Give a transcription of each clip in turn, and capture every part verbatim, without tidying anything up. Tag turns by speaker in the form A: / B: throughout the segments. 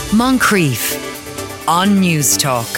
A: Moncrief on News Talk.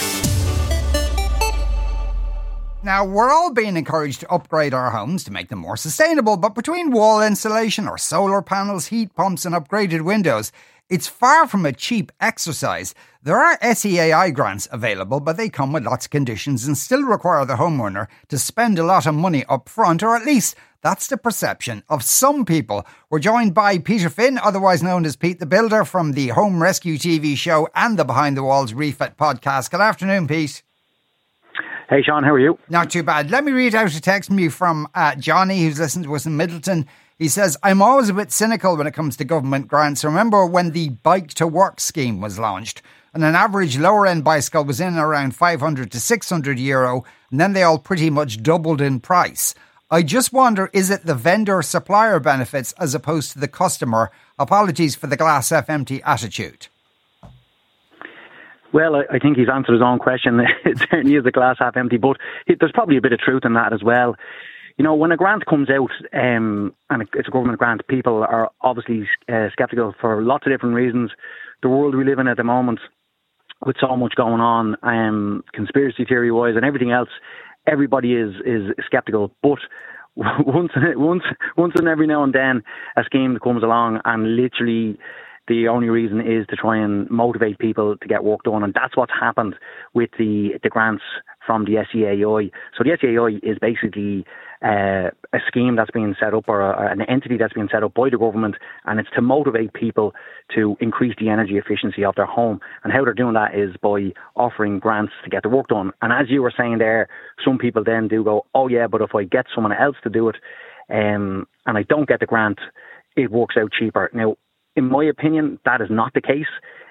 B: Now, we're all being encouraged to upgrade our homes to make them more sustainable, but between wall insulation or solar panels, heat pumps and upgraded windows, it's far from a cheap exercise. There are S E A I grants available, but they come with lots of conditions and still require the homeowner to spend a lot of money up front, or at least that's the perception of some people. We're joined by Peter Finn, otherwise known as Pete the Builder, from the Home Rescue T V show and the Behind the Walls Refit podcast. Good afternoon, Pete.
C: Hey Sean, how are you?
B: Not too bad. Let me read out a text from you from uh, Johnny, who's listened to us in Middleton. He says, I'm always a bit cynical when it comes to government grants. Remember when the Bike to Work scheme was launched and an average lower end bicycle was in around five hundred to six hundred euro, and then they all pretty much doubled in price. I just wonder, is it the vendor supplier benefits as opposed to the customer? Apologies for the glass half empty attitude.
C: Well, I think he's answered his own question. It certainly is a glass half empty, but there's probably a bit of truth in that as well. You know, when a grant comes out, um, and it's a government grant, people are obviously uh, sceptical for lots of different reasons. The world we live in at the moment, with so much going on, um, conspiracy theory-wise and everything else, everybody is is sceptical. But once, once, once and every now and then, a scheme comes along and literally the only reason is to try and motivate people to get work done. And that's what's happened with the, the grants from the S E A I. So the S E A I is basically uh, a scheme that's being set up, or a, an entity that's being set up by the government, and it's to motivate people to increase the energy efficiency of their home. And how they're doing that is by offering grants to get the work done. And as you were saying there, some people then do go, oh yeah, but if I get someone else to do it um, and I don't get the grant, it works out cheaper. Now, in my opinion, that is not the case.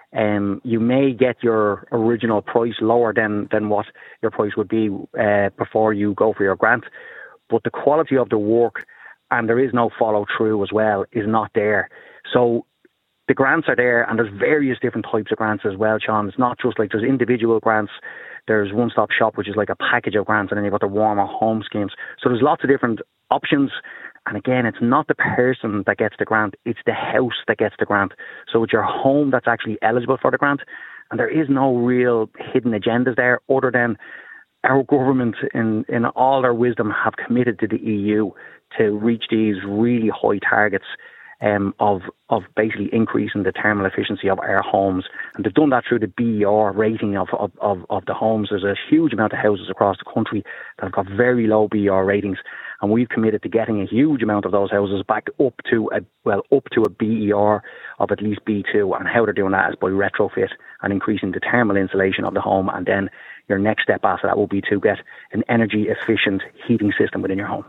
C: Um, you may get your original price lower than, than what your price would be uh, before you go for your grant. But the quality of the work, and there is no follow through as well, is not there. So the grants are there, and there's various different types of grants as well, Sean. It's not just like there's individual grants. There's One Stop Shop, which is like a package of grants, and then you've got the warmer home schemes. So there's lots of different options. And again, it's not the person that gets the grant, it's the house that gets the grant. So it's your home that's actually eligible for the grant. And there is no real hidden agendas there, other than our government, in, in all their wisdom, have committed to the E U to reach these really high targets um, of of basically increasing the thermal efficiency of our homes. And they've done that through the B E R rating of, of, of, of the homes. There's a huge amount of houses across the country that have got very low B E R ratings. And we've committed to getting a huge amount of those houses back up to a well up to a B E R of at least B two. And how they're doing that is by retrofit and increasing the thermal insulation of the home. And then your next step after that will be to get an energy efficient heating system within your home.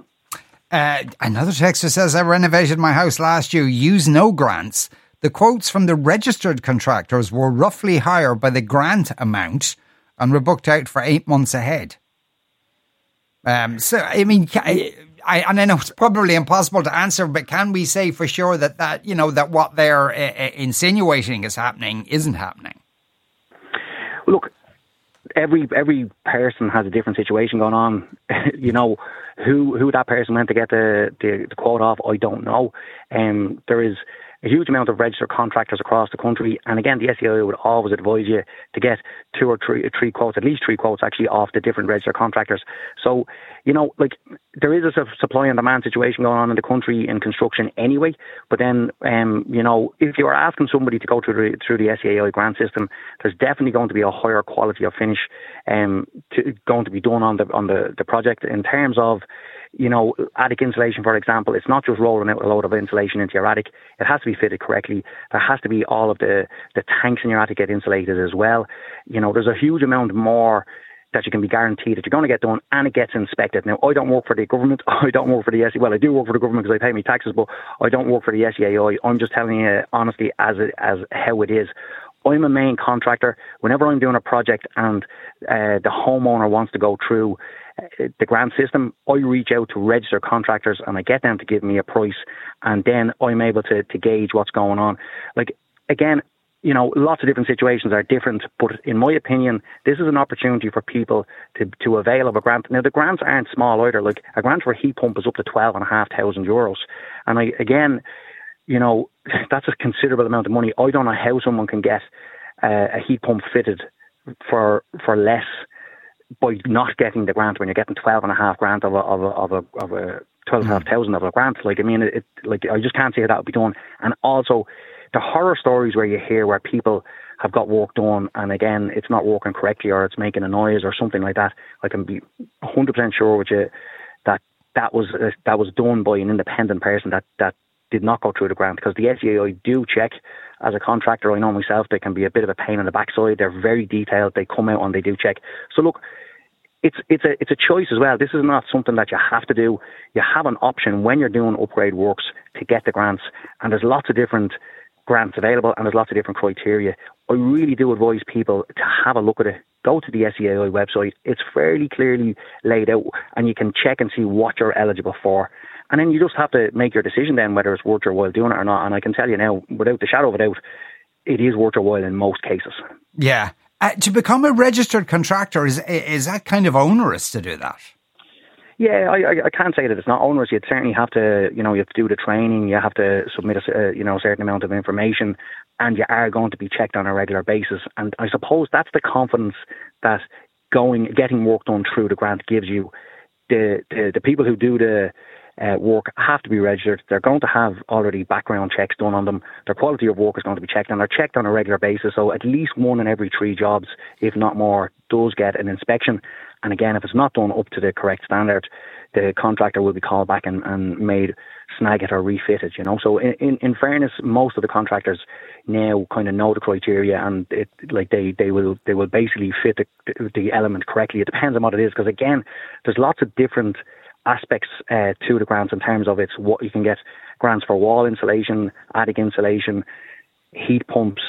B: Uh, another texter says, I renovated my house last year, used no grants. The quotes from the registered contractors were roughly higher by the grant amount and were booked out for eight months ahead. Um, so, I mean, I, I, and I know it's probably impossible to answer, but can we say for sure that, that you know, that what they're uh, insinuating is happening isn't happening?
C: Look, every every person has a different situation going on. You know, who who that person went to get the, the, the quote off, I don't know. Um, there is a huge amount of registered contractors across the country. And again, the S E A I would always advise you to get two or three, three quotes, at least three quotes actually off the different registered contractors. So, you know, like there is a supply and demand situation going on in the country in construction anyway. But then, um, you know, if you are asking somebody to go through the, through the S E A I grant system, there's definitely going to be a higher quality of finish um, to, going to be done on the on the, the project in terms of, you know, attic insulation, for example. It's not just rolling out a load of insulation into your attic. It has to be fitted correctly. There has to be all of the, the tanks in your attic get insulated as well. You know, there's a huge amount more that you can be guaranteed that you're going to get done, and it gets inspected. Now, I don't work for the government. I don't work for the S E A I. Well, I do work for the government because I pay my taxes, but I don't work for the S E A I. I'm just telling you honestly as it, as how it is. I'm a main contractor. Whenever I'm doing a project and uh, the homeowner wants to go through the grant system, I reach out to registered contractors and I get them to give me a price, and then I'm able to, to gauge what's going on. Like, again, you know, lots of different situations are different, but in my opinion, this is an opportunity for people to, to avail of a grant. Now, the grants aren't small either. Like, a grant for a heat pump is up to twelve and a half thousand euros. And I, again, you know, that's a considerable amount of money. I don't know how someone can get uh, a heat pump fitted for for less by not getting the grant when you're getting twelve and a half grand of a of a of a, of a twelve and a half thousand of a grant. Like, I mean, it, like, I just can't see how that would be done. And also the horror stories where you hear where people have got work done and again it's not working correctly or it's making a noise or something like that. I can be one hundred percent sure with you that that was uh, that was done by an independent person that that did not go through the grant, because the S E A I do check. As a contractor, I know myself, they can be a bit of a pain in the backside. They're very detailed. They come out and they do check. So look, it's it's a it's a choice as well. This is not something that you have to do. You have an option when you're doing upgrade works to get the grants, and there's lots of different grants available and there's lots of different criteria. I really do advise people to have a look at it. Go to the S E A I website. It's fairly clearly laid out and you can check and see what you're eligible for. And then you just have to make your decision then whether it's worth your while doing it or not. And I can tell you now, without the shadow of a doubt, it is worth your while in most cases.
B: Yeah. Uh, to become a registered contractor, is is that kind of onerous to do that?
C: Yeah, I, I can't say that it's not onerous. You'd certainly have to, you know, you have to do the training. You have to submit a, uh, you know, a certain amount of information, and you are going to be checked on a regular basis. And I suppose that's the confidence that going, getting work done through the grant gives you. The the, the people who do the Uh, work have to be registered. They're going to have already background checks done on them. Their quality of work is going to be checked, and they're checked on a regular basis. So at least one in every three jobs, if not more, does get an inspection. And again, if it's not done up to the correct standard, the contractor will be called back and, and made snag it or refit it, you know. So in, in, in fairness, most of the contractors now kind of know the criteria, and it, like they, they will they will basically fit the, the element correctly. It depends on what it is, because again, there's lots of different aspects uh, to the grants in terms of it's what you can get grants for wall insulation, attic insulation, heat pumps.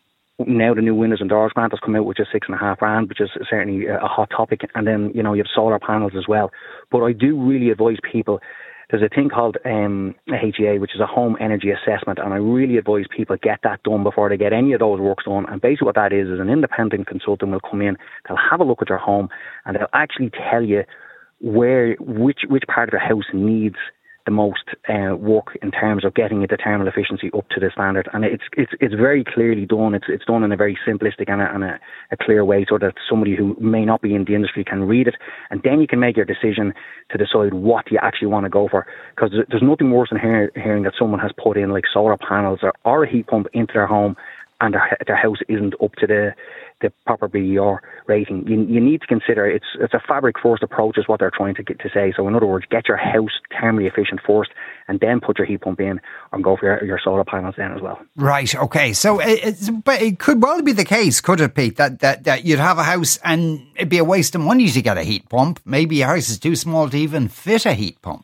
C: Now the new windows and doors grant has come out, which is six and a half grand, which is certainly a hot topic. And then, you know, you have solar panels as well. But I do really advise people, there's a thing called um, a H E A, which is a home energy assessment. And I really advise people get that done before they get any of those works done. And basically what that is, is an independent consultant will come in, they'll have a look at your home, and they'll actually tell you where which which part of your house needs the most uh, work in terms of getting the thermal efficiency up to the standard. And it's it's it's very clearly done. It's it's done in a very simplistic and, a, and a, a clear way, so that somebody who may not be in the industry can read it, and then you can make your decision to decide what you actually want to go for. Because there's nothing worse than hear, hearing that someone has put in like solar panels or, or a heat pump into their home, and their, their house isn't up to the the proper B E R rating. You, you need to consider it's it's a fabric first approach is what they're trying to get to say. So in other words, get your house thermally efficient first, and then put your heat pump in, and go for your, your solar panels then as well.
B: Right. Okay. So it's, but it could well be the case, could it, Pete, that, that that you'd have a house and it'd be a waste of money to get a heat pump. Maybe your house is too small to even fit a heat pump.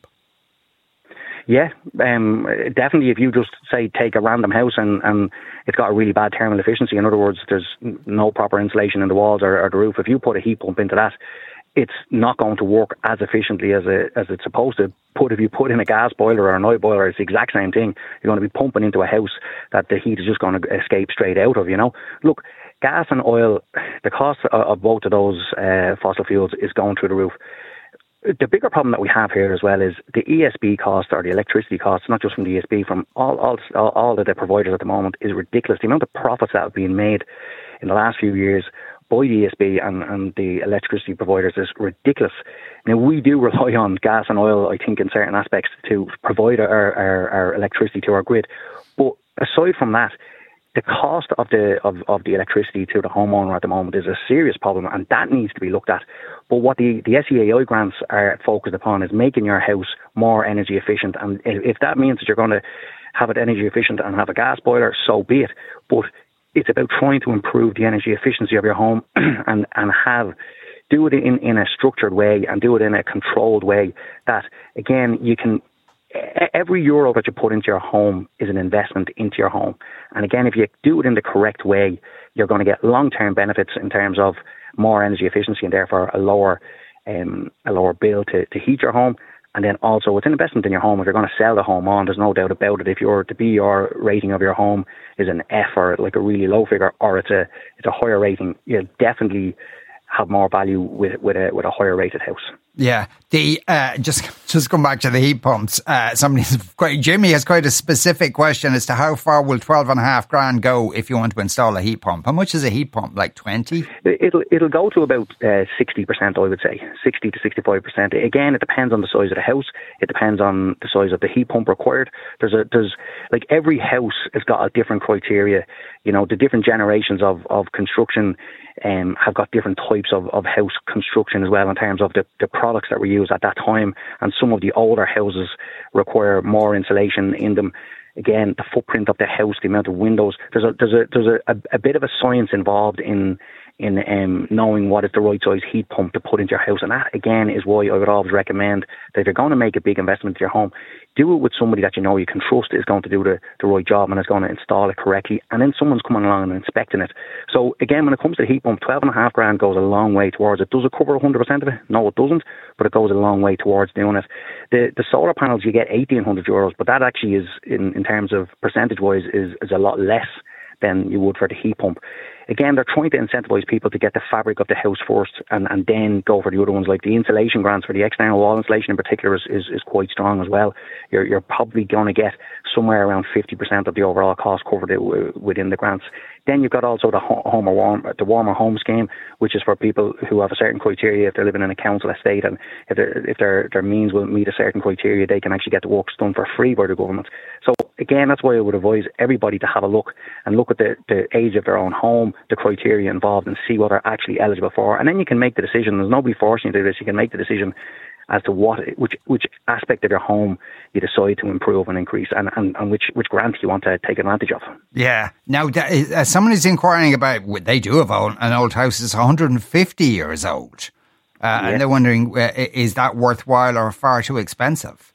C: Yeah, um, definitely. If you just say take a random house and, and it's got a really bad thermal efficiency, in other words, there's no proper insulation in the walls or, or the roof. If you put a heat pump into that, it's not going to work as efficiently as a, as it's supposed to. Put if you put in a gas boiler or an oil boiler, it's the exact same thing. You're going to be pumping into a house that the heat is just going to escape straight out of. You know, look, gas and oil, the cost of both of those uh, fossil fuels is going through the roof. The bigger problem that we have here as well is the E S B cost, or the electricity costs, not just from the E S B, from all all all of the providers at the moment, is ridiculous. The amount of profits that have been made in the last few years by the E S B and, and the electricity providers is ridiculous. Now, we do rely on gas and oil, I think, in certain aspects to provide our, our, our electricity to our grid. But aside from that, the cost of the of, of the electricity to the homeowner at the moment is a serious problem, and that needs to be looked at. But what the, the S E A I grants are focused upon is making your house more energy efficient. And if that means that you're going to have it energy efficient and have a gas boiler, so be it. But it's about trying to improve the energy efficiency of your home and, and have do it in, in a structured way and do it in a controlled way that, again, you can... Every euro that you put into your home is an investment into your home. And again, if you do it in the correct way, you're going to get long-term benefits in terms of more energy efficiency and therefore a lower um, a lower bill to, to heat your home. And then also it's an investment in your home. If you're going to sell the home on, there's no doubt about it. If your the B E R rating of your home is an F or like a really low figure, or it's a it's a higher rating, you'll definitely have more value with with a with a higher rated house.
B: Yeah, the uh, just just come back to the heat pumps. Uh, somebody's quite Jimmy has quite a specific question as to how far will twelve and a half grand go if you want to install a heat pump. How much is a heat pump? Like twenty?
C: It'll it'll go to about uh, sixty percent. I would say sixty to sixty five percent. Again, it depends on the size of the house. It depends on the size of the heat pump required. There's a there's like every house has got a different criteria. You know, the different generations of of construction. Um, have got different types of, of house construction as well in terms of the, the products that were used at that time, and some of the older houses require more insulation in them. Again, the footprint of the house, the amount of windows. There's a there's a there's a, a, a bit of a science involved in in um, knowing what is the right size heat pump to put into your house, and that again is why I would always recommend that if you're going to make a big investment in your home, do it with somebody that you know you can trust is going to do the, the right job and is going to install it correctly, and then someone's coming along and inspecting it. So again, when it comes to the heat pump, twelve and a half grand goes a long way towards it. Does it cover one hundred percent of it? No, it doesn't, but it goes a long way towards doing it. The the solar panels, you get eighteen hundred euros, but that actually is, in, in terms of percentage wise, is, is a lot less than you would for the heat pump. Again, they're trying to incentivise people to get the fabric of the house first and, and then go for the other ones. Like the insulation grants for the external wall insulation in particular is, is, is quite strong as well. You're, you're probably going to get somewhere around fifty percent of the overall cost covered within the grants. Then you've got also the home or warm, the warmer home scheme, which is for people who have a certain criteria. If they're living in a council estate and if, if their their means will meet a certain criteria, they can actually get the works done for free by the government. So again, that's why I would advise everybody to have a look and look at the, the age of their own home, the criteria involved, and see what they're actually eligible for. And then you can make the decision. There's nobody forcing you to do this. You can make the decision as to what, which which aspect of your home you decide to improve and increase, and, and, and which, which grant you want to take advantage of.
B: Yeah. Now, as someone is inquiring about, they do have an old house that's one hundred fifty years old, uh, yeah. and they're wondering, uh, is that worthwhile or far too expensive?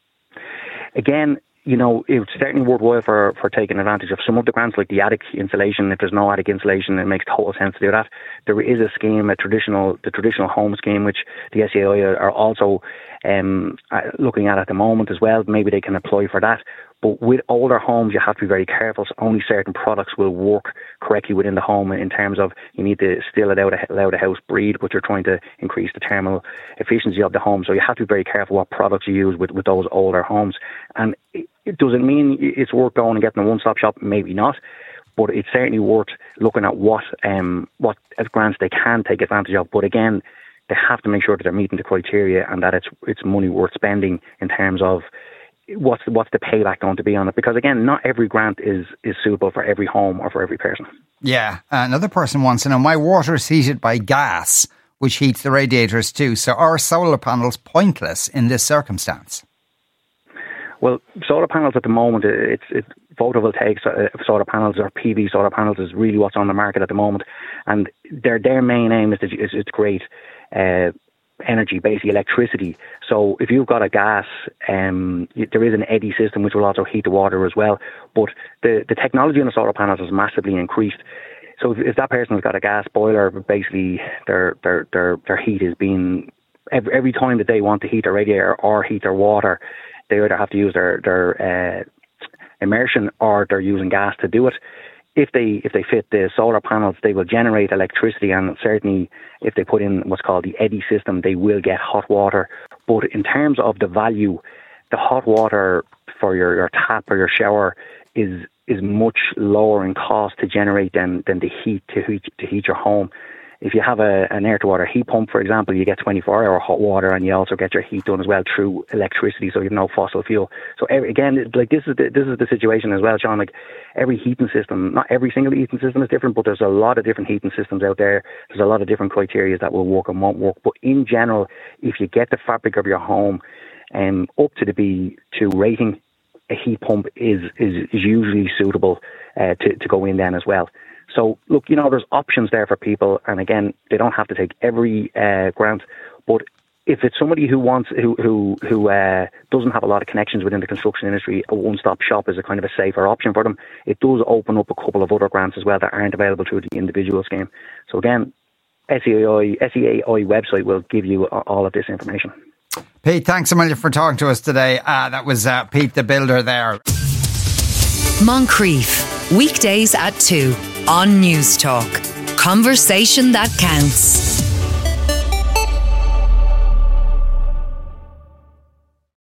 C: Again, you know, it's certainly worthwhile for, for taking advantage of some of the grants, like the attic insulation. If there's no attic insulation, it makes total sense to do that. There is a scheme, a traditional, the traditional home scheme, which the S E A I are also um, looking at at the moment as well. Maybe they can apply for that. But with older homes, you have to be very careful. So only certain products will work correctly within the home in terms of you need to still allow the, allow the house breathe, but you're trying to increase the thermal efficiency of the home. So you have to be very careful what products you use with, with those older homes. And it, it doesn't mean it's worth going and getting a one-stop shop. Maybe not. But it's certainly worth looking at what um, what grants they can take advantage of. But again, they have to make sure that they're meeting the criteria and that it's it's money worth spending in terms of what's the, what's the payback going to be on it. Because again, not every grant is, is suitable for every home or for every person.
B: Yeah. Another person wants to know, my water is heated by gas, which heats the radiators too. So are solar panels pointless in this circumstance?
C: Well, solar panels at the moment, it's, it's photovoltaic solar panels or P V solar panels is really what's on the market at the moment. And their their main aim is to, is, is to create uh, energy, basically electricity. So if you've got a gas, um, there is an eddy system which will also heat the water as well. But the, the technology on the solar panels has massively increased. So if, if that person has got a gas boiler, basically their their their, their heat is being, every, every time that they want to heat their radiator or heat their water, they either have to use their, their uh, immersion or they're using gas to do it. If they if they fit the solar panels, they will generate electricity, and certainly if they put in what's called the eddy system, they will get hot water. But in terms of the value, the hot water for your, your tap or your shower is is much lower in cost to generate than, than the heat to heat to heat your home. If you have a, an air-to-water heat pump, for example, you get twenty-four hour hot water, and you also get your heat done as well through electricity, so you have no fossil fuel. So every, again, like this is the, this is the situation as well, Sean. Like every heating system, not every single heating system is different, but there's a lot of different heating systems out there. There's a lot of different criteria that will work and won't work. But in general, if you get the fabric of your home um, up to the B two rating, a heat pump is is, is usually suitable uh, to to go in then as well. So, look, you know, there's options there for people. And again, they don't have to take every uh, grant. But if it's somebody who wants, who who, who uh, doesn't have a lot of connections within the construction industry, a one-stop shop is a kind of a safer option for them. It does open up a couple of other grants as well that aren't available through the individual scheme. So again, S E A I, S E A I website will give you all of this information.
B: Pete, thanks a million for talking to us today. Uh, that was uh, Pete the Builder there.
A: Moncrief, weekdays at two on News Talk. Conversation that counts.